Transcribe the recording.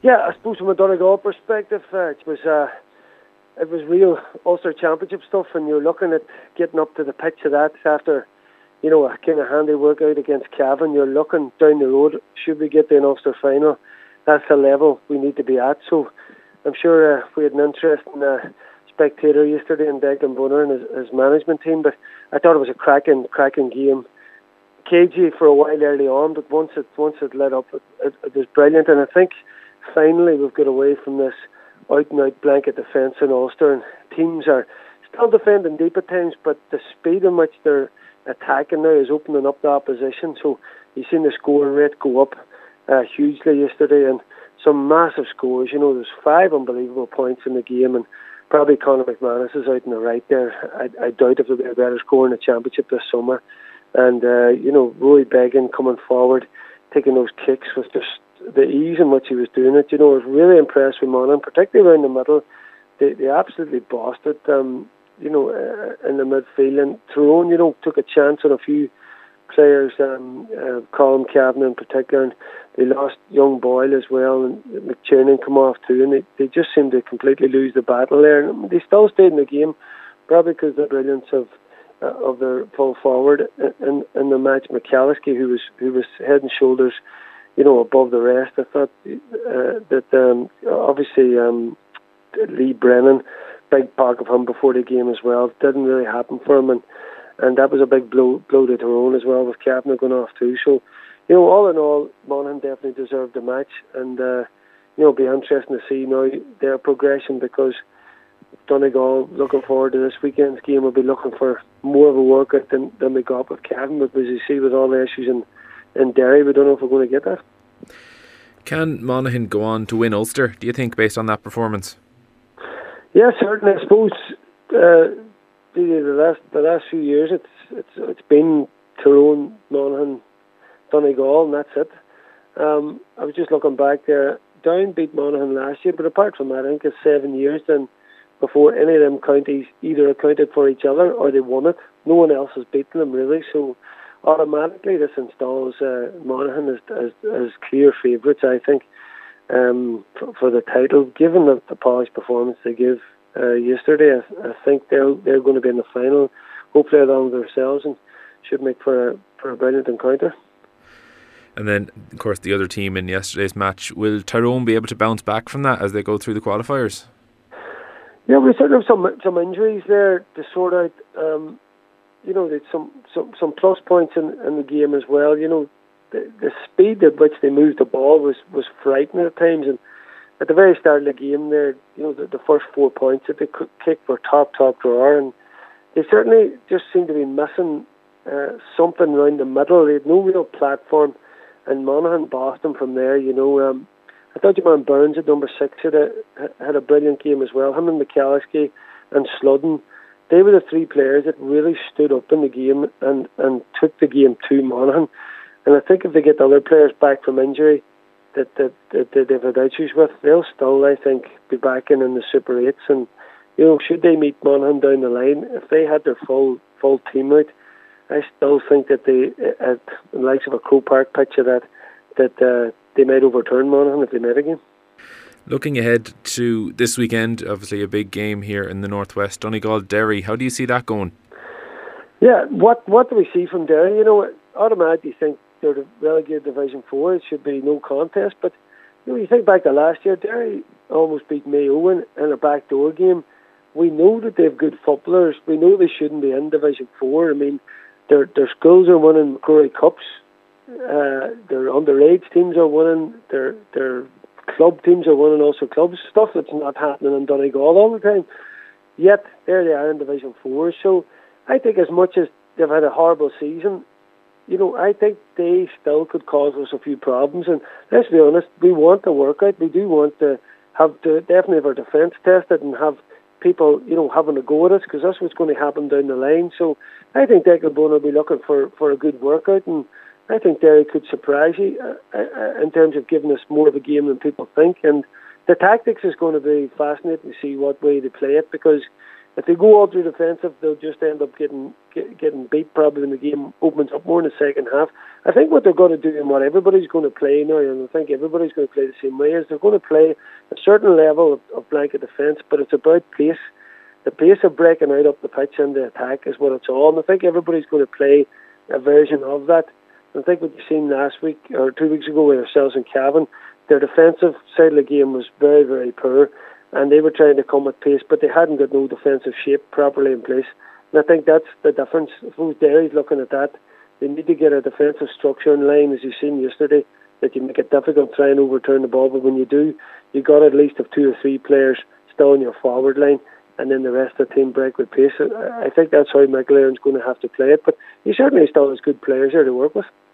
Yeah, I suppose from a Donegal perspective, it was real Ulster Championship stuff, and you're looking at getting up to the pitch of that after, a kind of handy workout against Cavan. You're looking down the road, should we get to an Ulster final? That's the level we need to be at. So I'm sure we had an interesting spectator yesterday in Declan Bonner and his management team, but I thought it was a cracking game. Cagey for a while early on, but once it lit up, it was brilliant. And I think finally we've got away from this out-and-out blanket defence in Ulster, and teams are still defending deep at times, but the speed in which they're attacking now is opening up the opposition. So you've seen the scoring rate go up hugely yesterday, and some massive scores. There's 5 unbelievable points in the game, and probably Conor McManus is out on the right there. I doubt if there'll be a better score in the championship this summer. And Rory Beggan coming forward, taking those kicks with just the ease in which he was doing it. I was really impressed with Monaghan, particularly around the middle. They absolutely bossed it, in the midfield. And Tyrone, took a chance on a few players, Colin Kavanagh in particular, and they lost young Boyle as well, and McTiernan come off too, and they just seemed to completely lose the battle there. And they still stayed in the game, probably because of the brilliance of their full forward in the match, McCalliskey, who was head and shoulders, above the rest. I thought that obviously Lee Brennan, big part of him before the game as well, didn't really happen for him, and that was a big blow to Tyrone as well, with Kavanagh going off too. So, all in all, Monaghan definitely deserved the match, and it'll be interesting to see now their progression, because Donegal, looking forward to this weekend's game, will be looking for more of a workout than we got with Cavan, because you see with all the issues in Derry, we don't know if we're going to get that. Can Monaghan go on to win Ulster, do you think, based on that performance? Yeah, certainly. I suppose the last few years it's been Tyrone, Monaghan, Donegal, and that's it. I was just looking back there. Down beat Monaghan last year, but apart from that, I think it's 7 years then before any of them counties either accounted for each other or they won it. No one else has beaten them, really. So automatically this installs Monaghan as clear favourites, I think, for the title. Given the polished performance they gave yesterday, I think they're going to be in the final, hopefully along with themselves, and should make for a brilliant encounter. And then, of course, the other team in yesterday's match, will Tyrone be able to bounce back from that as they go through the qualifiers? Yeah, we certainly have some injuries there to sort out. There's some plus points in the game as well. The speed at which they moved the ball was frightening at times, and at the very start of the game there, the first 4 points that they kicked were top drawer, and they certainly just seemed to be missing something around the middle. They had no real platform, and Monaghan bossed them from there. I thought your man Burns at number 6 had a brilliant game as well. Him and McCalliskey and Sludden, they were the 3 players that really stood up in the game and took the game to Monaghan. And I think if they get the other players back from injury that they've had issues with, they'll still, I think, be back in the Super 8s. And should they meet Monaghan down the line, if they had their full team out, I still think that they, at the likes of a Croke Park pitch of that they might overturn Monaghan if they met again. Looking ahead to this weekend, obviously a big game here in the northwest, Donegal-Derry. How do you see that going? Yeah, what do we see from Derry? Automatically think they're the relegated Division 4. It should be no contest. But you think back to last year, Derry almost beat Mayo in a backdoor game. We know that they have good footballers. We know they shouldn't be in Division 4. I mean, their schools are winning Curry Cups. Their underage teams are winning. Their club teams are winning also clubs. Stuff that's not happening in Donegal all the time. Yet, there they are in Division 4. So, I think as much as they've had a horrible season, I think they still could cause us a few problems. And let's be honest, we want to work out. We do want to definitely have our defence tested and have people, having a go at us, because that's what's going to happen down the line. So I think Declan Bonner will be looking for a good workout, and I think Derry could surprise you in terms of giving us more of a game than people think. And the tactics is going to be fascinating to see what way they play it, because if they go all through defensive, they'll just end up getting getting beat probably when the game opens up more in the second half. I think what they're going to do and what everybody's going to play now, and I think everybody's going to play the same way, is they're going to play a certain level of blanket defence, but it's about pace. The pace of breaking out up the pitch and the attack is what it's all. And I think everybody's going to play a version of that. And I think what you've seen last week or 2 weeks ago with ourselves and Cavan, their defensive side of the game was very, very poor. And they were trying to come at pace, but they hadn't got no defensive shape properly in place. And I think that's the difference. I suppose Derry's looking at that. They need to get a defensive structure in line, as you've seen yesterday, that you make it difficult trying to overturn the ball. But when you do, you got at least have 2 or 3 players still in your forward line, and then the rest of the team break with pace. I think that's how Michael Aaron's going to have to play it. But he certainly still has good players there to work with.